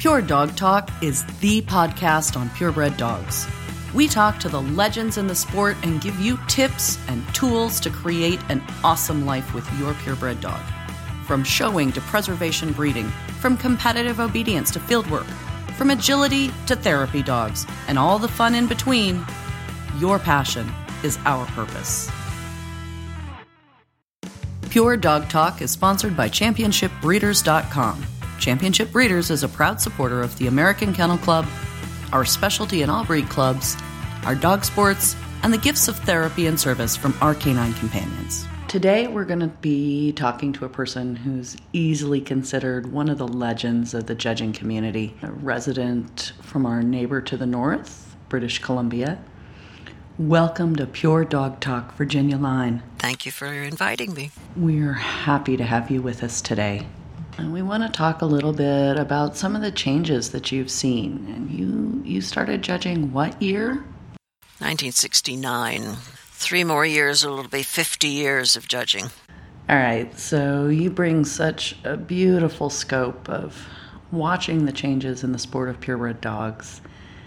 Pure Dog Talk is the podcast on purebred dogs. We talk to the legends in the sport and give you tips and tools to create an awesome life with your purebred dog. From showing to preservation breeding, from competitive obedience to fieldwork, from agility to therapy dogs, and all the fun in between, your passion is our purpose. Pure Dog Talk is sponsored by ChampionshipBreeders.com. Championship Breeders is a proud supporter of the American Kennel Club, our specialty and all breed clubs, our dog sports, and the gifts of therapy and service from our canine companions. Today we're going to be talking to a person who's easily considered one of the legends of the judging community, a resident from our neighbor to the north, British Columbia. Welcome to Pure Dog Talk, Virginia Line. Thank you for inviting me. We're happy to have you with us today. And we want to talk a little bit about some of the changes that you've seen. And you started judging what year? 1969. 3 more years, it'll be 50 years of judging. All right, so you bring such a beautiful scope of watching the changes in the sport of purebred dogs.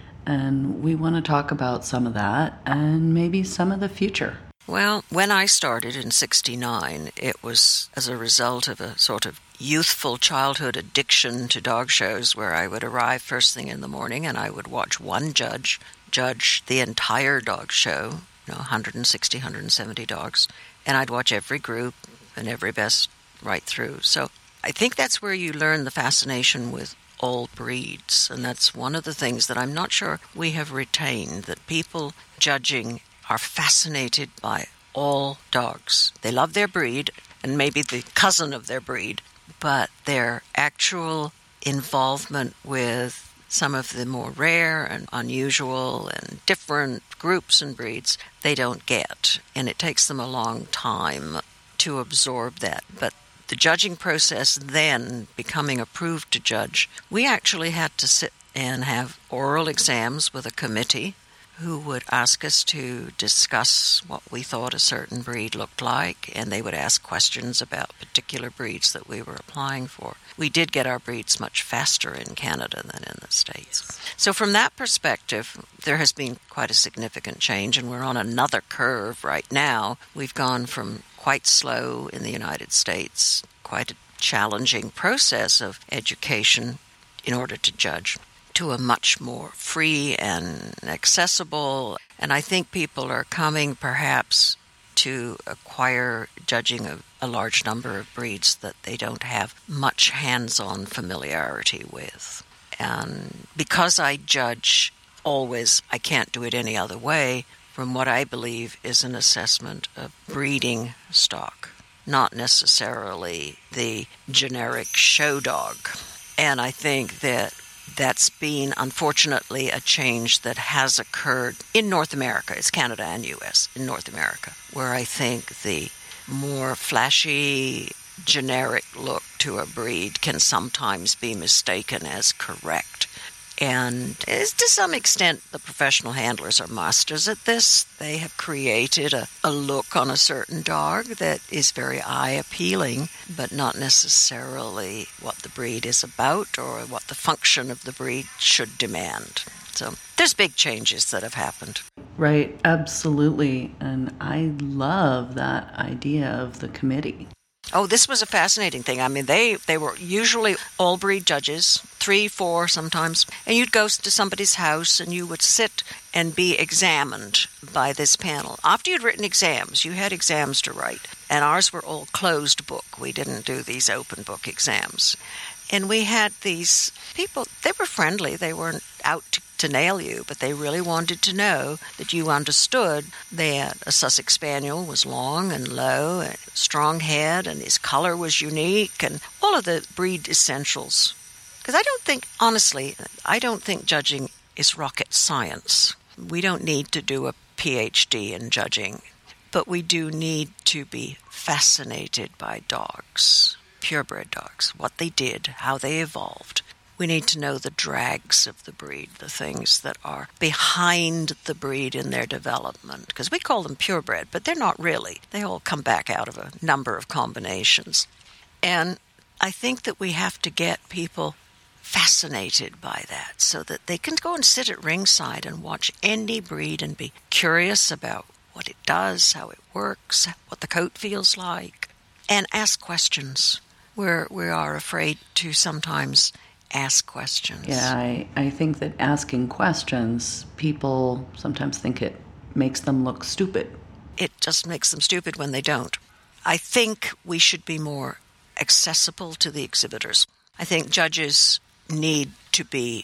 And we want to talk about some of that and maybe some of the future. Well, when I started in 69, it was as a result of a sort of youthful childhood addiction to dog shows where I would arrive first thing in the morning and I would watch one judge the entire dog show, 160, 170 dogs, and I'd watch every group and every best right through. So I think that's where you learn the fascination with all breeds, and that's one of the things that I'm not sure we have retained, that people judging are fascinated by all dogs. They love their breed and maybe the cousin of their breed, but their actual involvement with some of the more rare and unusual and different groups and breeds, they don't get. And it takes them a long time to absorb that. But the judging process then, becoming approved to judge, we actually had to sit and have oral exams with a committee who would ask us to discuss what we thought a certain breed looked like, and they would ask questions about particular breeds that we were applying for. We did get our breeds much faster in Canada than in the States. So from that perspective, there has been quite a significant change, and we're on another curve right now. We've gone from quite slow in the United States, quite a challenging process of education in order to judge, to a much more free and accessible. And I think people are coming perhaps to acquire judging a large number of breeds that they don't have much hands-on familiarity with. And because I judge always, I can't do it any other way, from what I believe is an assessment of breeding stock, not necessarily the generic show dog. And I think that that's been, unfortunately, a change that has occurred in North America. It's Canada and U.S. in North America, where I think the more flashy, generic look to a breed can sometimes be mistaken as correct. And to some extent, the professional handlers are masters at this. They have created a look on a certain dog that is very eye-appealing, but not necessarily what the breed is about or what the function of the breed should demand. So there's big changes that have happened. Right, absolutely. And I love that idea of the committee. Oh, this was a fascinating thing. I mean, they were usually all breed judges, 3, 4 sometimes, and you'd go to somebody's house and you would sit and be examined by this panel. After you'd written exams, you had exams to write, and ours were all closed book. We didn't do these open book exams. And we had these people, they were friendly, they weren't out to nail you, but they really wanted to know that you understood that a Sussex Spaniel was long and low, and strong head, and his color was unique, and all of the breed essentials. Because I don't think judging is rocket science. We don't need to do a PhD in judging, but we do need to be fascinated by dogs, purebred dogs, what they did, how they evolved. We need to know the drags of the breed, the things that are behind the breed in their development. Because we call them purebred, but they're not really. They all come back out of a number of combinations. And I think that we have to get people fascinated by that, so that they can go and sit at ringside and watch any breed and be curious about what it does, how it works, what the coat feels like, and ask questions. We are afraid to sometimes ask questions. Yeah, I think that asking questions, people sometimes think it makes them look stupid. It just makes them stupid when they don't. I think we should be more accessible to the exhibitors. I think judges need to be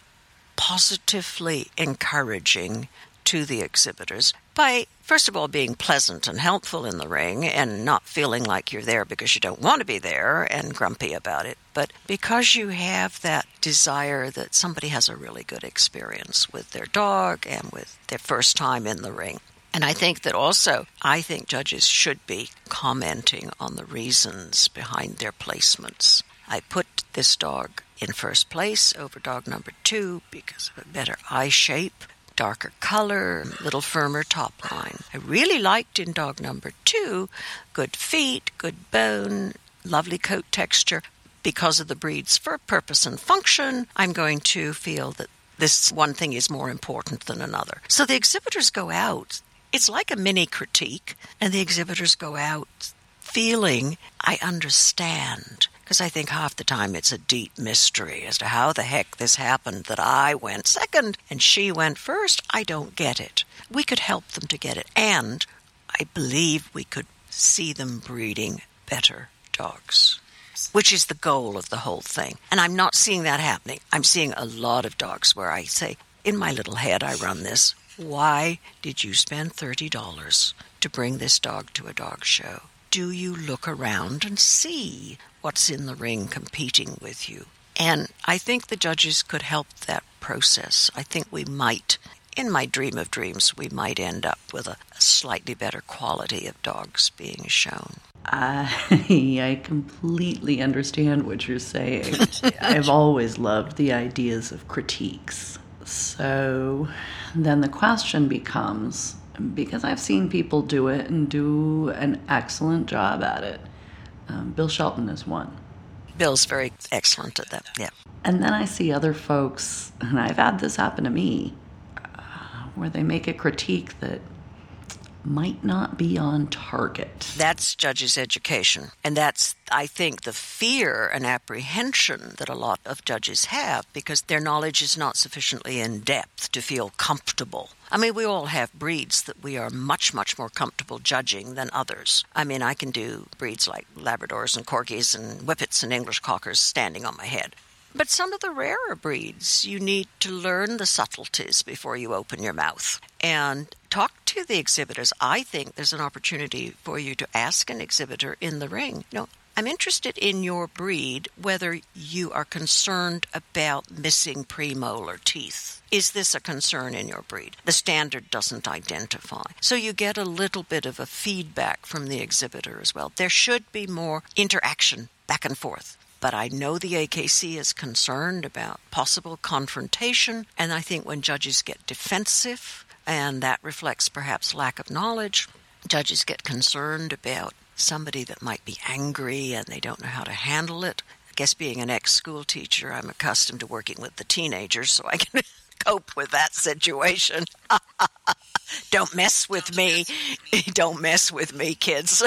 positively encouraging to the exhibitors by, first of all, being pleasant and helpful in the ring and not feeling like you're there because you don't want to be there and grumpy about it, but because you have that desire that somebody has a really good experience with their dog and with their first time in the ring. And I think that also, judges should be commenting on the reasons behind their placements. I put this dog in first place over dog number 2 because of a better eye shape, darker color, little firmer top line. I really liked in dog number 2, good feet, good bone, lovely coat texture. Because of the breed's fur purpose and function, I'm going to feel that this one thing is more important than another. So the exhibitors go out. It's like a mini critique, and the exhibitors go out feeling, I understand. Because I think half the time it's a deep mystery as to how the heck this happened that I went second and she went first. I don't get it. We could help them to get it. And I believe we could see them breeding better dogs, which is the goal of the whole thing. And I'm not seeing that happening. I'm seeing a lot of dogs where I say, in my little head I run this, why did you spend $30 to bring this dog to a dog show? Do you look around and see what's in the ring competing with you? And I think the judges could help that process. I think we might, in my dream of dreams, we might end up with a slightly better quality of dogs being shown. I completely understand what you're saying. I've always loved the ideas of critiques. So then the question becomes, because I've seen people do it and do an excellent job at it. Bill Shelton is one. Bill's very excellent at that, yeah. And then I see other folks, and I've had this happen to me, where they make a critique that might not be on target. That's judges' education. And that's, I think, the fear and apprehension that a lot of judges have because their knowledge is not sufficiently in depth to feel comfortable. I mean, we all have breeds that we are much, much more comfortable judging than others. I mean, I can do breeds like Labradors and Corgis and Whippets and English Cockers standing on my head. But some of the rarer breeds, you need to learn the subtleties before you open your mouth. And talk to the exhibitors. I think there's an opportunity for you to ask an exhibitor in the ring, I'm interested in your breed, whether you are concerned about missing premolar teeth. Is this a concern in your breed? The standard doesn't identify. So you get a little bit of a feedback from the exhibitor as well. There should be more interaction back and forth. But I know the AKC is concerned about possible confrontation, and I think when judges get defensive, and that reflects perhaps lack of knowledge, judges get concerned about somebody that might be angry and they don't know how to handle it. I guess being an ex-school teacher, I'm accustomed to working with the teenagers, so I can cope with that situation. Don't mess with me. Don't mess with me, kids.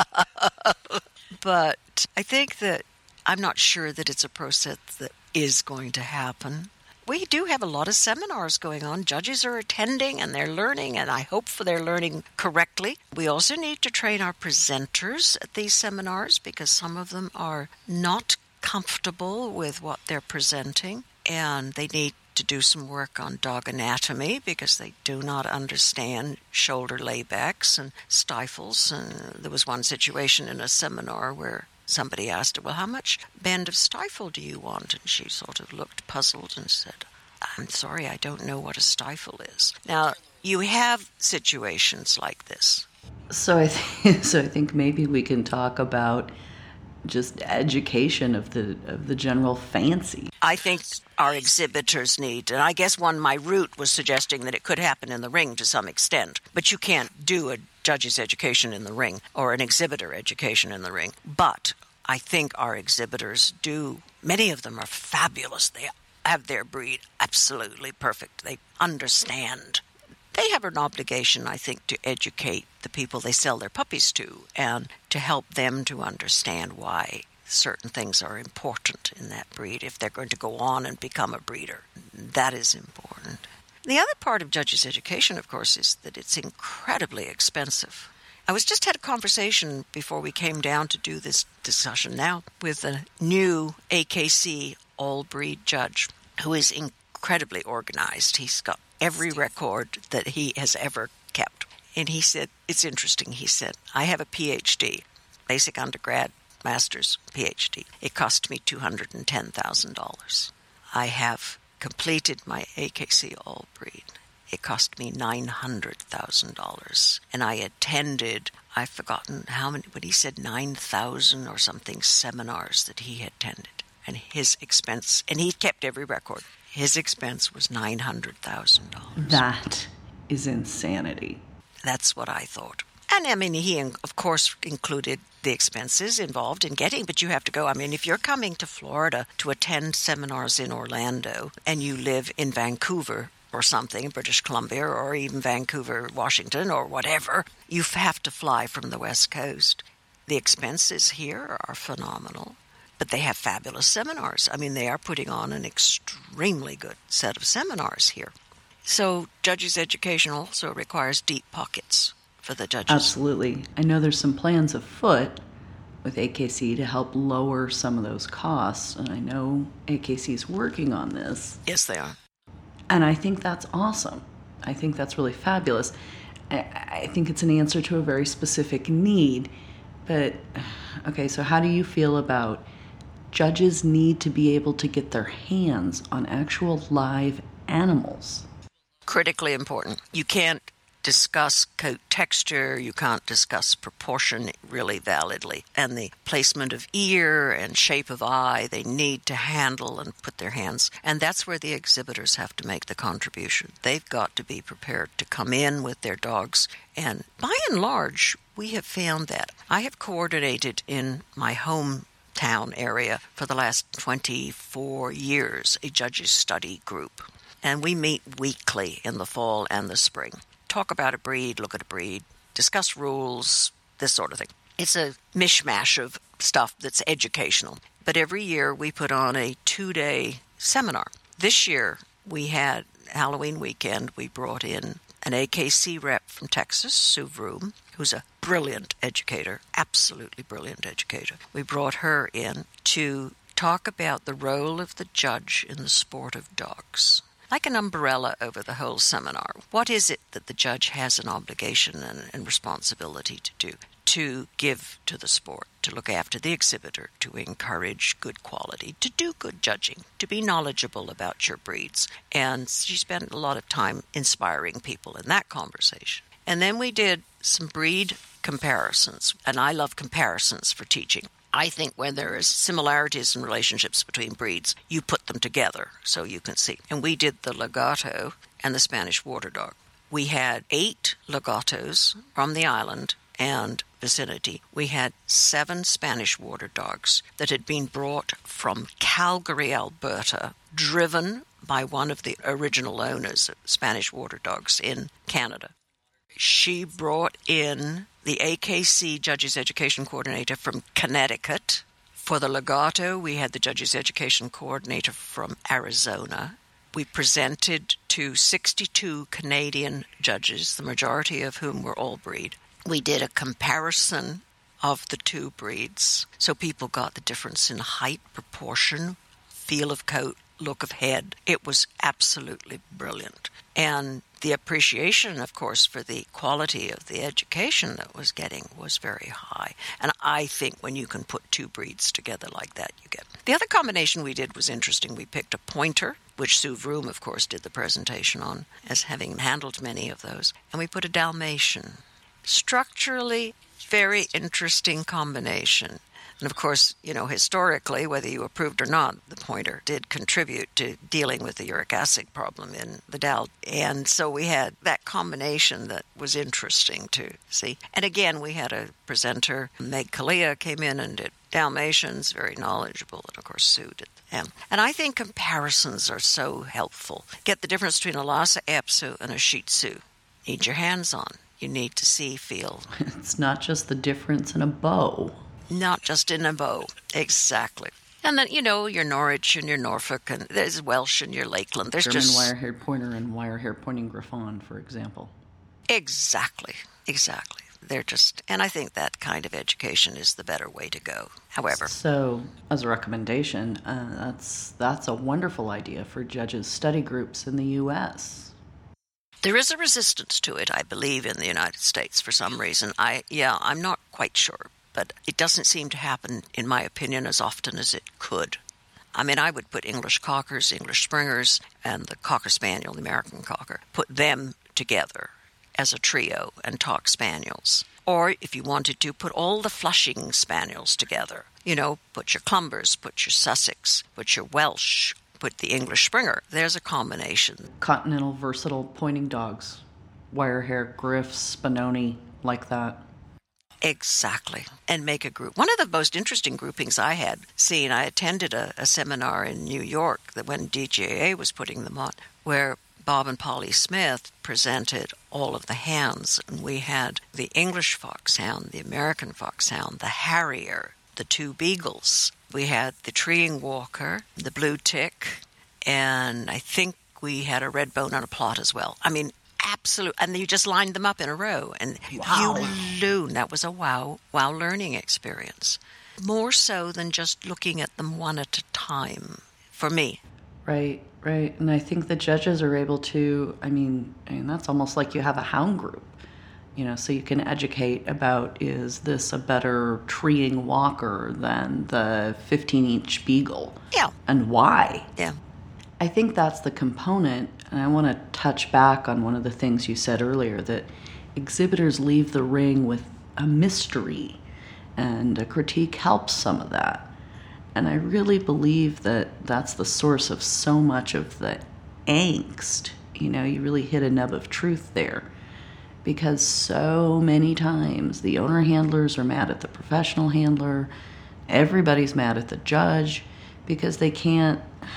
But I think that I'm not sure that it's a process that is going to happen. We do have a lot of seminars going on. Judges are attending and they're learning, and I hope for their learning correctly. We also need to train our presenters at these seminars because some of them are not comfortable with what they're presenting, and they need to do some work on dog anatomy because they do not understand shoulder laybacks and stifles. And there was one situation in a seminar where somebody asked her, well, how much bend of stifle do you want? And she sort of looked puzzled and said, I'm sorry, I don't know what a stifle is. Now, you have situations like this. So I think maybe we can talk about just education of the general fancy. I think our exhibitors need, and I guess my route was suggesting that it could happen in the ring to some extent, but you can't do a judge's education in the ring or an exhibitor education in the ring. But I think our exhibitors do. Many of them are fabulous. They have their breed absolutely perfect. They understand. They have an obligation, I think, to educate the people they sell their puppies to and to help them to understand why certain things are important in that breed if they're going to go on and become a breeder. That is important. The other part of judges' education, of course, is that it's incredibly expensive. I just had a conversation before we came down to do this discussion now with a new AKC all-breed judge who is incredibly organized. He's got every record that he has ever kept. And he said, it's interesting, he said, I have a PhD, basic undergrad, master's PhD. It cost me $210,000. I have completed my AKC all-breed. It cost me $900,000. And I attended, I've forgotten how many, but he said 9,000 or something seminars that he had attended. And his expense, and he kept every record, his expense was $900,000. That is insanity. That's what I thought. And I mean, he, of course, included the expenses involved in getting, but you have to go. I mean, if you're coming to Florida to attend seminars in Orlando and you live in Vancouver or something, British Columbia, or even Vancouver, Washington, or whatever, you have to fly from the West Coast. The expenses here are phenomenal, but they have fabulous seminars. I mean, they are putting on an extremely good set of seminars here. So judges' education also requires deep pockets for the judges. Absolutely. I know there's some plans afoot with AKC to help lower some of those costs, and I know AKC is working on this. Yes, they are. And I think that's awesome. I think that's really fabulous. I think it's an answer to a very specific need. But, okay, so how do you feel about judges need to be able to get their hands on actual live animals? Critically important. You can't discuss coat texture, you can't discuss proportion really validly. And the placement of ear and shape of eye, they need to handle and put their hands. And that's where the exhibitors have to make the contribution. They've got to be prepared to come in with their dogs. And by and large, we have found that. I have coordinated in my hometown area for the last 24 years a judges study group. And we meet weekly in the fall and the spring. Talk about a breed, look at a breed, discuss rules, this sort of thing. It's a mishmash of stuff that's educational. But every year we put on a 2-day seminar. This year we had Halloween weekend. We brought in an AKC rep from Texas, Sue Vroom, who's a brilliant educator, absolutely brilliant educator. We brought her in to talk about the role of the judge in the sport of dogs. Like an umbrella over the whole seminar. What is it that the judge has an obligation and responsibility to do? To give to the sport, to look after the exhibitor, to encourage good quality, to do good judging, to be knowledgeable about your breeds. And she spent a lot of time inspiring people in that conversation. And then we did some breed comparisons, and I love comparisons for teaching. I think when there is similarities in relationships between breeds, you put them together so you can see. And we did the Legato and the Spanish Water Dog. We had 8 Legatos from the island and vicinity. We had 7 Spanish Water Dogs that had been brought from Calgary, Alberta, driven by one of the original owners of Spanish Water Dogs in Canada. She brought in the AKC Judges Education Coordinator from Connecticut. For the Legato, we had the Judges Education Coordinator from Arizona. We presented to 62 Canadian judges, the majority of whom were all breed. We did a comparison of the two breeds, so people got the difference in height, proportion, feel of coat, look of head. It was absolutely brilliant. And the appreciation, of course, for the quality of the education that was getting was very high. And I think when you can put two breeds together like that, you get. The other combination we did was interesting. We picked a pointer, which Sue Vroom, of course, did the presentation on, as having handled many of those. And we put a Dalmatian. Structurally, very interesting combination. And of course, you know, historically, whether you approved or not, the pointer did contribute to dealing with the uric acid problem in the Dal. And so we had that combination that was interesting to see. And again, we had a presenter, Meg Kalia, came in and did Dalmatians, very knowledgeable. And of course, Sue did And I think comparisons are so helpful. Get the difference between a Lhasa Apso and a Shih Tzu. Need your hands on. You need to see, feel. It's not just the difference in a bow. Not just in a bow. Exactly. And then, your Norwich and your Norfolk, and there's Welsh and your Lakeland. There's German wire-haired pointer and wire-haired pointing Griffon, for example. Exactly. And I think that kind of education is the better way to go. However, so as a recommendation, that's a wonderful idea for judges' study groups in the U.S. There is a resistance to it, I believe, in the United States for some reason. I'm not quite sure, but it doesn't seem to happen, in my opinion, as often as it could. I mean, I would put English Cockers, English Springers, and the Cocker Spaniel, the American Cocker, put them together as a trio and talk spaniels. Or if you wanted to, put all the Flushing Spaniels together. Put your Clumbers, put your Sussex, put your Welsh, put the English Springer. There's a combination. Continental versatile pointing dogs. Wire hair, Griffs, Spinoni, like that. Exactly. And make a group. One of the most interesting groupings I had seen, I attended a seminar in New York that when DGAA was putting them on, where Bob and Polly Smith presented all of the hounds, and we had the English foxhound, the American foxhound, the Harrier, the two beagles. We had the treeing walker, the blue tick, and I think we had a red bone and a plot as well. I mean, absolute, and you just lined them up in a row, and wow. You learn. That was a wow learning experience. More so than just looking at them one at a time, for me. Right. And I think the judges are able to, I mean, that's almost like you have a hound group, so you can educate about, is this a better treeing walker than the 15-inch beagle? Yeah. And why? Yeah. I think that's the component, and I want to touch back on one of the things you said earlier, that exhibitors leave the ring with a mystery, and a critique helps some of that. And I really believe that that's the source of so much of the angst. You really hit a nub of truth there. Because so many times the owner handlers are mad at the professional handler. Everybody's mad at the judge because they can't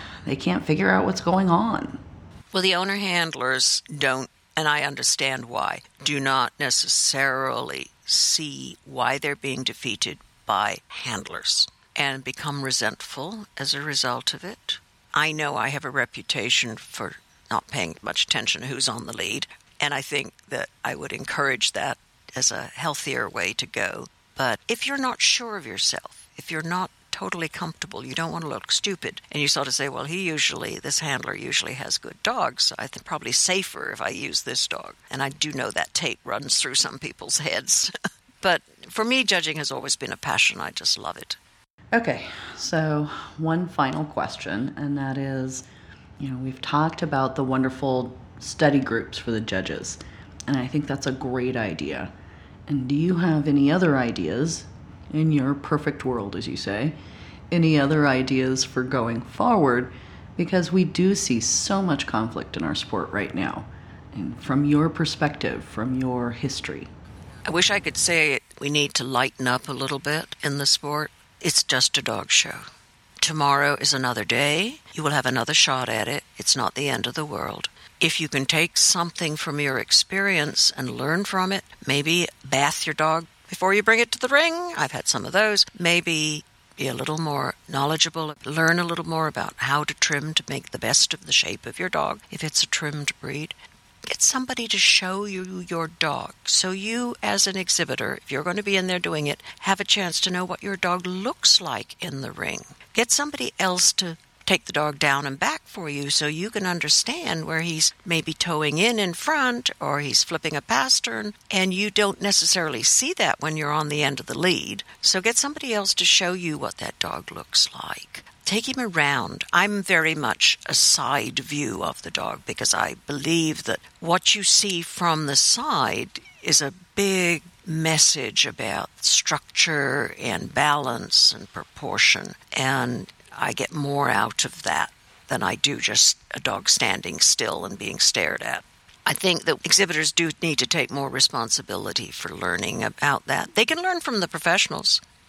figure out what's going on. Well, the owner handlers don't, and I understand why, do not necessarily see why they're being defeated by handlers, and become resentful as a result of it. I know I have a reputation for not paying much attention to who's on the lead, and I think that I would encourage that as a healthier way to go. But if you're not sure of yourself, if you're not totally comfortable, you don't want to look stupid, and you sort of say, well, this handler usually has good dogs, so I think probably safer if I use this dog. And I do know that tape runs through some people's heads. But for me, judging has always been a passion. I just love it. Okay, so one final question, and that is, we've talked about the wonderful study groups for the judges, and I think that's a great idea. And do you have any other ideas, in your perfect world, as you say, any other ideas for going forward? Because we do see so much conflict in our sport right now, and from your perspective, from your history. I wish I could say we need to lighten up a little bit in the sport. It's just a dog show. Tomorrow is another day. You will have another shot at it. It's not the end of the world. If you can take something from your experience and learn from it, maybe bath your dog before you bring it to the ring. I've had some of those. Maybe be a little more knowledgeable, learn a little more about how to trim to make the best of the shape of your dog, if it's a trimmed breed. Get somebody to show you your dog. So you, as an exhibitor, if you're going to be in there doing it, have a chance to know what your dog looks like in the ring. Get somebody else to take the dog down and back for you so you can understand where he's maybe toeing in front or he's flipping a pastern, and you don't necessarily see that when you're on the end of the lead. So get somebody else to show you what that dog looks like. Take him around. I'm very much a side view of the dog because I believe that what you see from the side is a big message about structure and balance and proportion, and I get more out of that than I do just a dog standing still and being stared at. I think that exhibitors do need to take more responsibility for learning about that. They can learn from the professionals.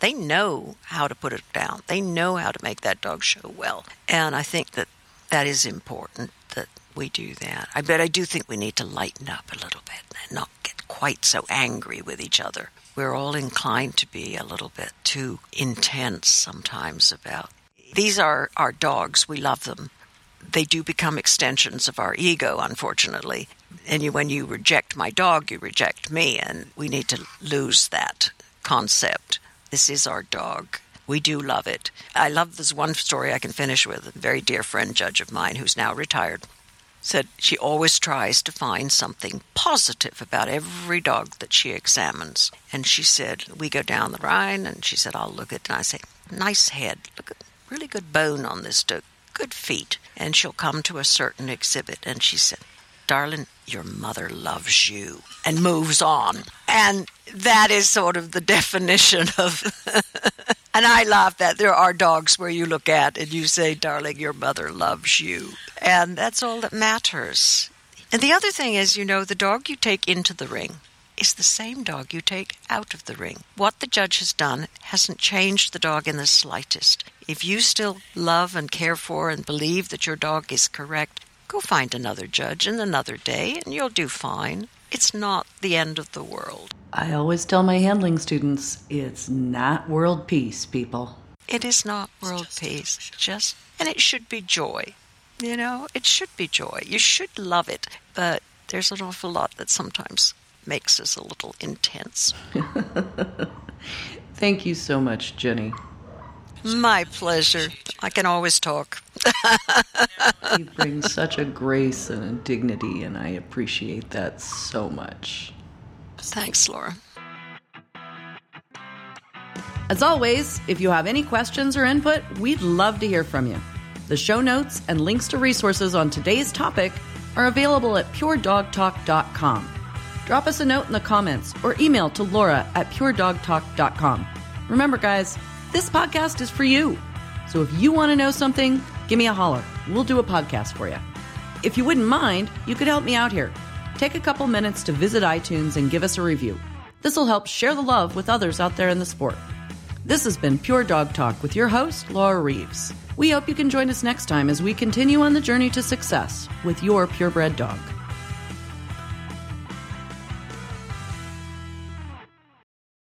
They know how to put it down. They know how to make that dog show well. And I think that is important that we do that. But I do think we need to lighten up a little bit and not get quite so angry with each other. We're all inclined to be a little bit too intense sometimes about. These are our dogs. We love them. They do become extensions of our ego, unfortunately. And when you reject my dog, you reject me, and we need to lose that concept. This is our dog. We do love it. I love this one story I can finish with. A very dear friend, judge of mine, who's now retired, said she always tries to find something positive about every dog that she examines. And she said, we go down the Rhine, and she said, I'll look at it, and I say, nice head. Look at really good bone on this dog. Good feet. And she'll come to a certain exhibit, and she said, darling, your mother loves you, and moves on. And that is sort of the definition of... And I laugh that there are dogs where you look at and you say, darling, your mother loves you. And that's all that matters. And the other thing is, the dog you take into the ring is the same dog you take out of the ring. What the judge has done hasn't changed the dog in the slightest. If you still love and care for and believe that your dog is correct, go find another judge in another day and you'll do fine. It's not the end of the world. I always tell my handling students, it's not world peace, people. It is not world peace. And it should be joy. It should be joy. You should love it. But there's an awful lot that sometimes makes us a little intense. Thank you so much, Jenny. My pleasure. I can always talk. You bring such a grace and a dignity, and I appreciate that so much. Thanks, Laura. As always, if you have any questions or input, we'd love to hear from you. The show notes and links to resources on today's topic are available at puredogtalk.com. Drop us a note in the comments or email to laura@puredogtalk.com. Remember, guys, this podcast is for you. So if you want to know something, give me a holler. We'll do a podcast for you. If you wouldn't mind, you could help me out here. Take a couple minutes to visit iTunes and give us a review. This will help share the love with others out there in the sport. This has been Pure Dog Talk with your host, Laura Reeves. We hope you can join us next time as we continue on the journey to success with your purebred dog.